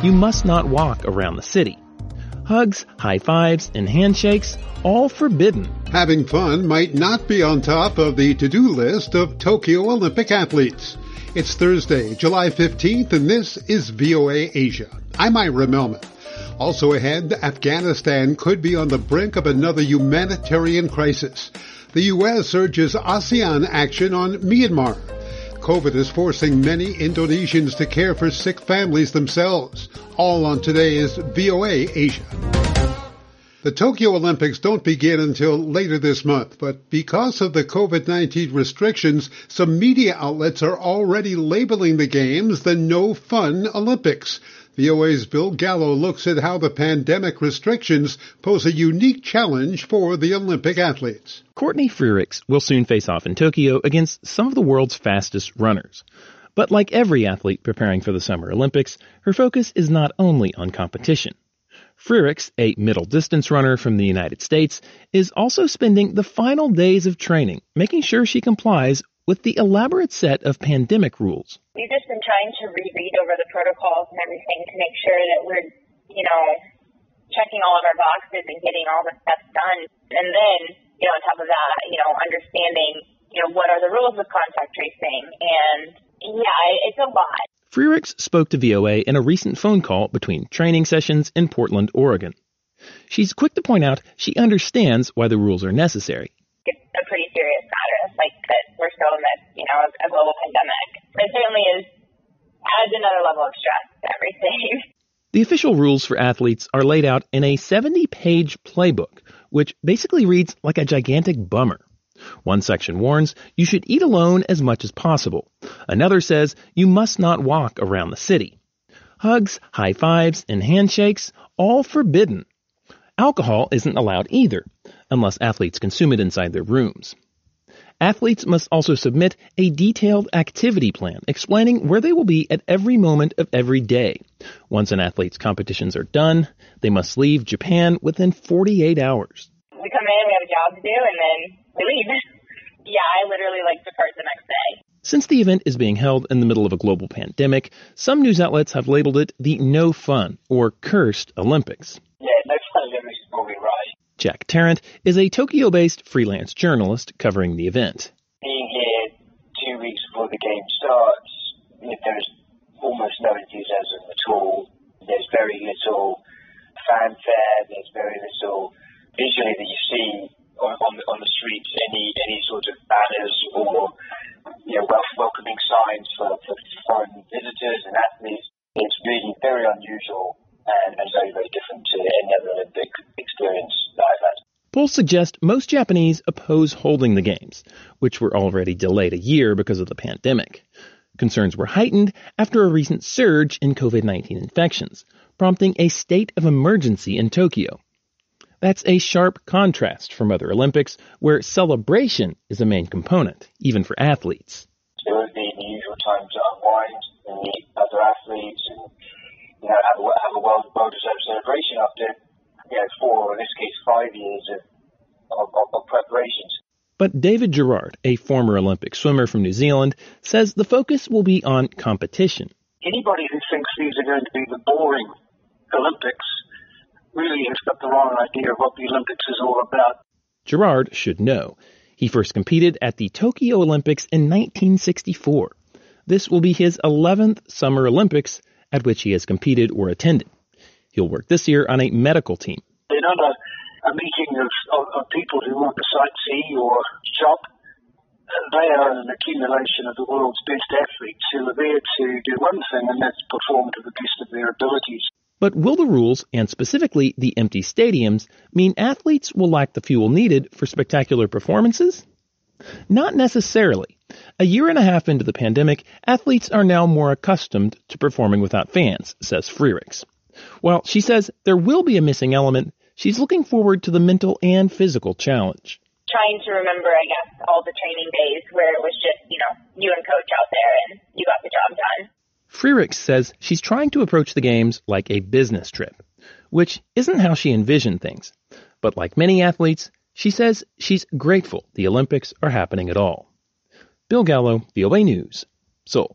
you must not walk around the city. Hugs, high fives, and handshakes, all forbidden. Having fun might not be on top of the to-do list of Tokyo Olympic athletes. It's Thursday, July 15th, and this is VOA Asia. I'm Ira Melman. Also ahead, Afghanistan could be on the brink of another humanitarian crisis. The U.S. urges ASEAN action on Myanmar. COVID is forcing many Indonesians to care for sick families themselves. All on today's VOA Asia. The Tokyo Olympics don't begin until later this month, but because of the COVID-19 restrictions, some media outlets are already labeling the Games the No Fun Olympics. VOA's Bill Gallo looks at how the pandemic restrictions pose a unique challenge for the Olympic athletes. Courtney Frerichs will soon face off in Tokyo against some of the world's fastest runners. But like every athlete preparing for the Summer Olympics, her focus is not only on competition. Frerichs, a middle-distance runner from the United States, is also spending the final days of training, making sure she complies with the elaborate set of pandemic rules. We've just been trying to reread over the protocols and everything to make sure that we're, checking all of our boxes and getting all the steps done. And then, on top of that, understanding, what are the rules of contact tracing. And, it's a lot. Frerichs spoke to VOA in a recent phone call between training sessions in Portland, Oregon. She's quick to point out she understands why the rules are necessary. It's a pretty serious matter, like that we're still in this, a global pandemic. It certainly adds another level of stress to everything. The official rules for athletes are laid out in a 70-page playbook, which basically reads like a gigantic bummer. One section warns you should eat alone as much as possible. Another says you must not walk around the city. Hugs, high fives, and handshakes, all forbidden. Alcohol isn't allowed either, unless athletes consume it inside their rooms. Athletes must also submit a detailed activity plan explaining where they will be at every moment of every day. Once an athlete's competitions are done, they must leave Japan within 48 hours. We come in, we have a job to do, and then we leave. I literally depart the next day. Since the event is being held in the middle of a global pandemic, some news outlets have labeled it the No Fun or Cursed Olympics. Yeah, no fun Olympics is probably right. Jack Tarrant is a Tokyo-based freelance journalist covering the event. Being here 2 weeks before the game starts, there's almost no enthusiasm at all. There's very little fanfare. There's very little visually that you see on the streets, any sort of banners or welcoming signs for foreign visitors and athletes. It's really very unusual and very, very different to any other Olympic experience that I've had. Polls suggest most Japanese oppose holding the Games, which were already delayed a year because of the pandemic. Concerns were heightened after a recent surge in COVID-19 infections, prompting a state of emergency in Tokyo. That's a sharp contrast from other Olympics, where celebration is a main component, even for athletes. There would be the usual time to unwind and meet other athletes and have a well-deserved celebration after 4, or in this case 5 years of preparations. But David Gerard, a former Olympic swimmer from New Zealand, says the focus will be on competition. Anybody who thinks these are going to be the boring Olympics really has got the wrong idea of what the Olympics is all about. Gerard should know. He first competed at the Tokyo Olympics in 1964. This will be his 11th Summer Olympics at which he has competed or attended. He'll work this year on a medical team. They're not a meeting of people who want to sightsee or shop. They are an accumulation of the world's best athletes who are there to do one thing, and that's perform to the best of their abilities. But will the rules, and specifically the empty stadiums, mean athletes will lack the fuel needed for spectacular performances? Not necessarily. A year and a half into the pandemic, athletes are now more accustomed to performing without fans, says Frerichs. While she says there will be a missing element, she's looking forward to the mental and physical challenge. Trying to remember, all the training days where it was just, you and coach out there and you got the job done. Frerichs says she's trying to approach the Games like a business trip, which isn't how she envisioned things. But like many athletes, she says she's grateful the Olympics are happening at all. Bill Gallo, VOA News, Seoul.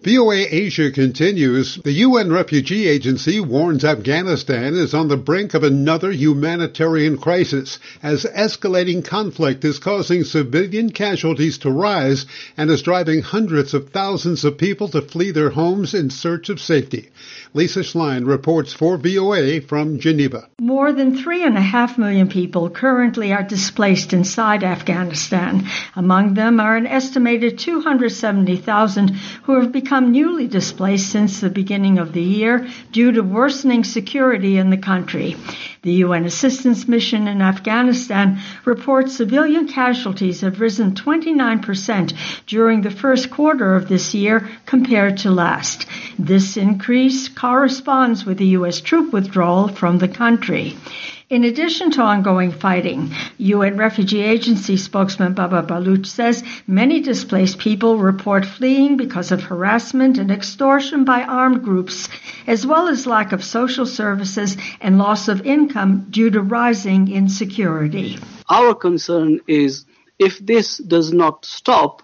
VOA Asia continues. The UN Refugee Agency warns Afghanistan is on the brink of another humanitarian crisis as escalating conflict is causing civilian casualties to rise and is driving hundreds of thousands of people to flee their homes in search of safety. Lisa Schlein reports for VOA from Geneva. More than 3.5 million people currently are displaced inside Afghanistan. Among them are an estimated 270,000 who have become newly displaced since the beginning of the year due to worsening security in the country. The UN Assistance Mission in Afghanistan reports civilian casualties have risen 29% during the first quarter of this year compared to last. This increase corresponds with the U.S. troop withdrawal from the country. In addition to ongoing fighting, UN Refugee Agency spokesman Baba Baloch says many displaced people report fleeing because of harassment and extortion by armed groups, as well as lack of social services and loss of income due to rising insecurity. Our concern is if this does not stop,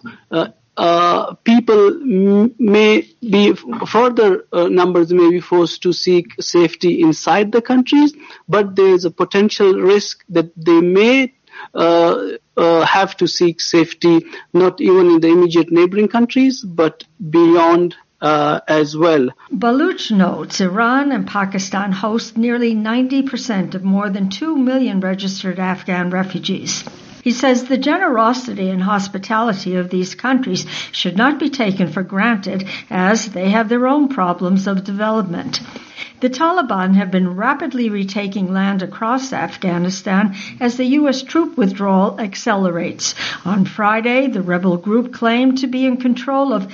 people may be further numbers may be forced to seek safety inside the countries, but there is a potential risk that they may have to seek safety not even in the immediate neighboring countries, but beyond as well. Baloch notes Iran and Pakistan host nearly 90% of more than 2 million registered Afghan refugees. He says the generosity and hospitality of these countries should not be taken for granted as they have their own problems of development. The Taliban have been rapidly retaking land across Afghanistan as the U.S. troop withdrawal accelerates. On Friday, the rebel group claimed to be in control of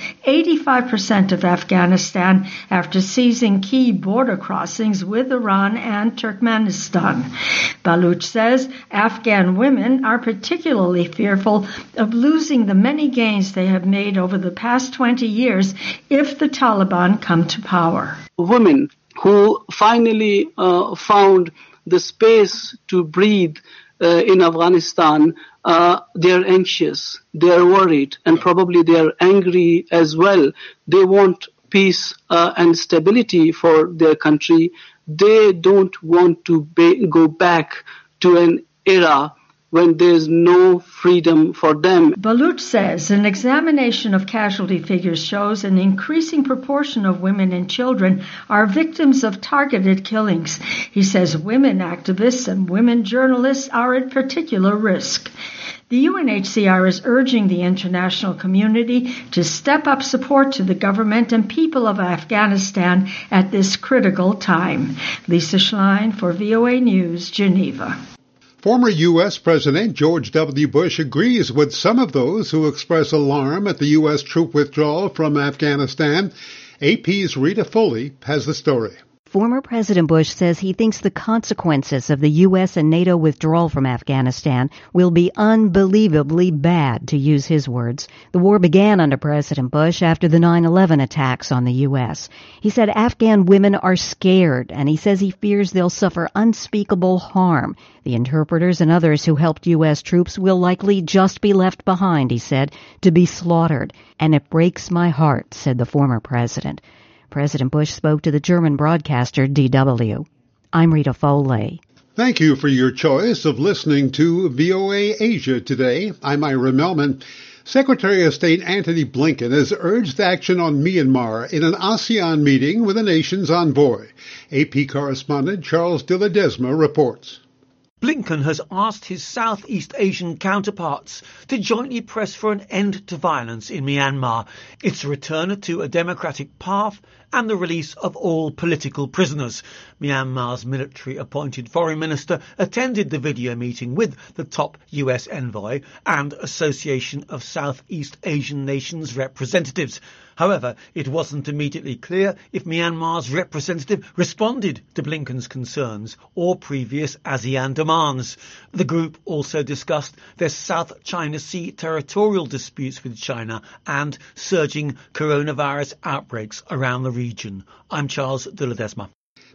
85% of Afghanistan after seizing key border crossings with Iran and Turkmenistan. Baloch says Afghan women are particularly fearful of losing the many gains they have made over the past 20 years if the Taliban come to power. Women who finally found the space to breathe in Afghanistan, they're anxious, they're worried, and probably they're angry as well. They want peace and stability for their country. They don't want to go back to an era when there's no freedom for them. Baloch says an examination of casualty figures shows an increasing proportion of women and children are victims of targeted killings. He says women activists and women journalists are at particular risk. The UNHCR is urging the international community to step up support to the government and people of Afghanistan at this critical time. Lisa Schlein for VOA News, Geneva. Former U.S. President George W. Bush agrees with some of those who express alarm at the U.S. troop withdrawal from Afghanistan. AP's Rita Foley has the story. Former President Bush says he thinks the consequences of the U.S. and NATO withdrawal from Afghanistan will be unbelievably bad, to use his words. The war began under President Bush after the 9/11 attacks on the U.S. He said Afghan women are scared, and he says he fears they'll suffer unspeakable harm. The interpreters and others who helped U.S. troops will likely just be left behind, he said, to be slaughtered. And it breaks my heart, said the former president. President Bush spoke to the German broadcaster DW. I'm Rita Foley. Thank you for your choice of listening to VOA Asia today. I'm Ira Melman. Secretary of State Antony Blinken has urged action on Myanmar in an ASEAN meeting with the nation's envoy. AP correspondent Charles de Ledesma reports. Blinken has asked his Southeast Asian counterparts to jointly press for an end to violence in Myanmar, its return to a democratic path and the release of all political prisoners. Myanmar's military-appointed foreign minister attended the video meeting with the top US envoy and Association of Southeast Asian Nations representatives. However, it wasn't immediately clear if Myanmar's representative responded to Blinken's concerns or previous ASEAN demands. The group also discussed their South China Sea territorial disputes with China and surging coronavirus outbreaks around the region. I'm Charles de Ledesma.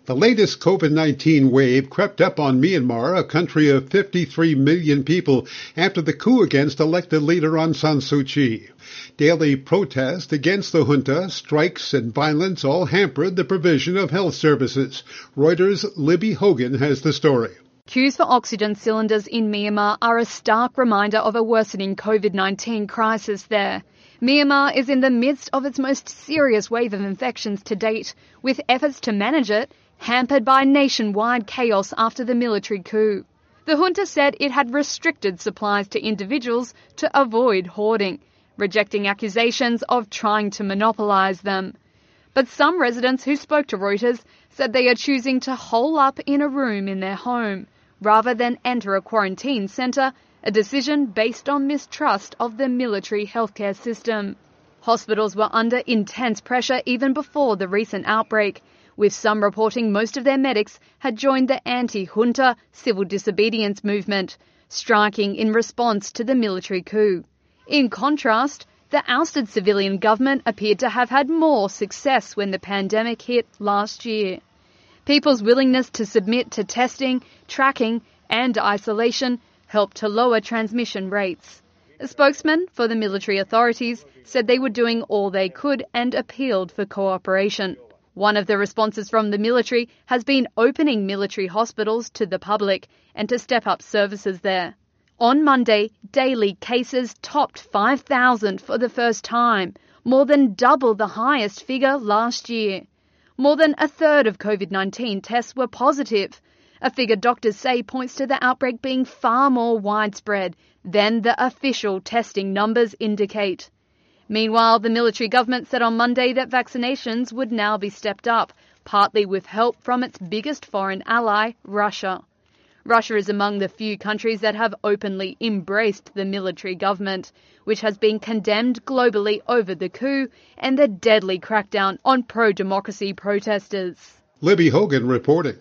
The latest COVID-19 wave crept up on Myanmar, a country of 53 million people, after the coup against elected leader Aung San Suu Kyi. Daily protests against the junta, strikes, and violence all hampered the provision of health services. Reuters' Libby Hogan has the story. Queues for oxygen cylinders in Myanmar are a stark reminder of a worsening COVID-19 crisis there. Myanmar is in the midst of its most serious wave of infections to date, with efforts to manage it hampered by nationwide chaos after the military coup. The junta said it had restricted supplies to individuals to avoid hoarding, rejecting accusations of trying to monopolise them. But some residents who spoke to Reuters said they are choosing to hole up in a room in their home rather than enter a quarantine centre, a decision based on mistrust of the military healthcare system. Hospitals were under intense pressure even before the recent outbreak, with some reporting most of their medics had joined the anti-junta civil disobedience movement, striking in response to the military coup. In contrast, the ousted civilian government appeared to have had more success when the pandemic hit last year. People's willingness to submit to testing, tracking and isolation helped to lower transmission rates. A spokesman for the military authorities said they were doing all they could and appealed for cooperation. One of the responses from the military has been opening military hospitals to the public and to step up services there. On Monday, daily cases topped 5,000 for the first time, more than double the highest figure last year. More than a third of COVID-19 tests were positive, a figure doctors say points to the outbreak being far more widespread than the official testing numbers indicate. Meanwhile, the military government said on Monday that vaccinations would now be stepped up, partly with help from its biggest foreign ally, Russia. Russia is among the few countries that have openly embraced the military government, which has been condemned globally over the coup and the deadly crackdown on pro-democracy protesters. Libby Hogan reporting.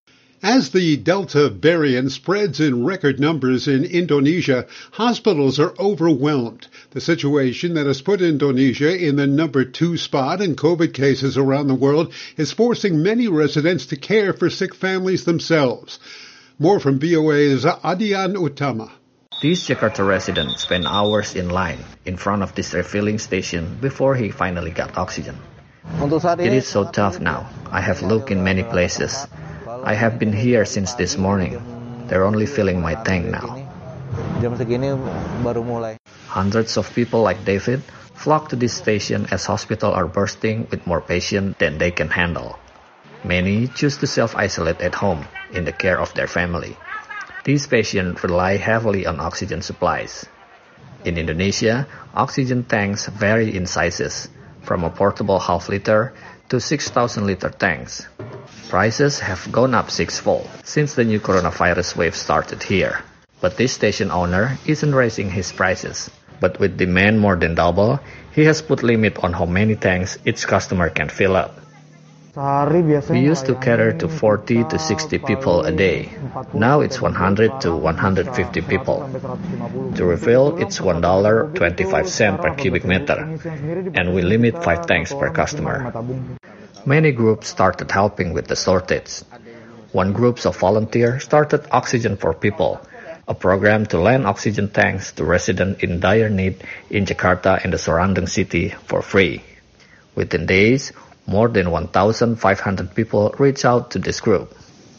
As the Delta variant spreads in record numbers in Indonesia, hospitals are overwhelmed. The situation that has put Indonesia in the number 2 spot in COVID cases around the world is forcing many residents to care for sick families themselves. More from VOA's Adian Utama. This Jakarta resident spent hours in line in front of this refilling station before he finally got oxygen. It is so tough now. I have looked in many places. I have been here since this morning. They're only filling my tank now. Hundreds of people like David flock to this station as hospitals are bursting with more patients than they can handle. Many choose to self-isolate at home in the care of their family. These patients rely heavily on oxygen supplies. In Indonesia, oxygen tanks vary in sizes, from a portable half-liter to 6,000-liter tanks. Prices have gone up 6-fold since the new coronavirus wave started here. But this station owner isn't raising his prices. But with demand more than double, he has put limit on how many tanks each customer can fill up. We used to cater to 40 to 60 people a day. Now it's 100 to 150 people. To refill, it's $1.25 per cubic meter, and we limit 5 tanks per customer. Many groups started helping with the shortage. One group of volunteers started Oxygen for People, a program to lend oxygen tanks to residents in dire need in Jakarta and the surrounding city for free. Within days, more than 1,500 people reached out to this group.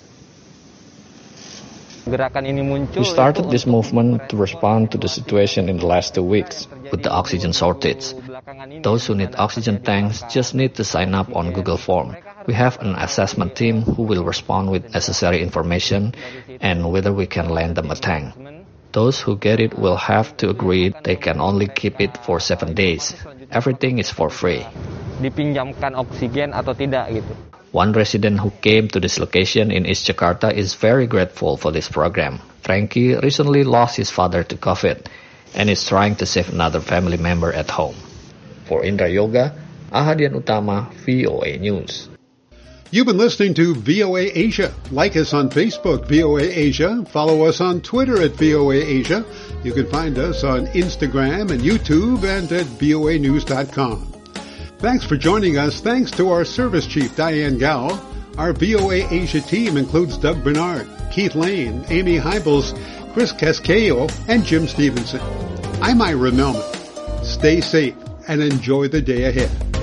We started this movement to respond to the situation in the last 2 weeks with the oxygen shortage. Those who need oxygen tanks just need to sign up on Google Form. We have an assessment team who will respond with necessary information and whether we can lend them a tank. Those who get it will have to agree they can only keep it for 7 days. Everything is for free. One resident who came to this location in East Jakarta is very grateful for this program. Frankie recently lost his father to COVID and is trying to save another family member at home. For Indra Yoga, Ahadian Utama, VOA News. You've been listening to VOA Asia. Like us on Facebook, VOA Asia. Follow us on Twitter at VOA Asia. You can find us on Instagram and YouTube and at voanews.com. Thanks for joining us. Thanks to our service chief, Diane Gao. Our VOA Asia team includes Doug Bernard, Keith Lane, Amy Hybels, Chris Casquejo, and Jim Stevenson. I'm Ira Melman. Stay safe and enjoy the day ahead.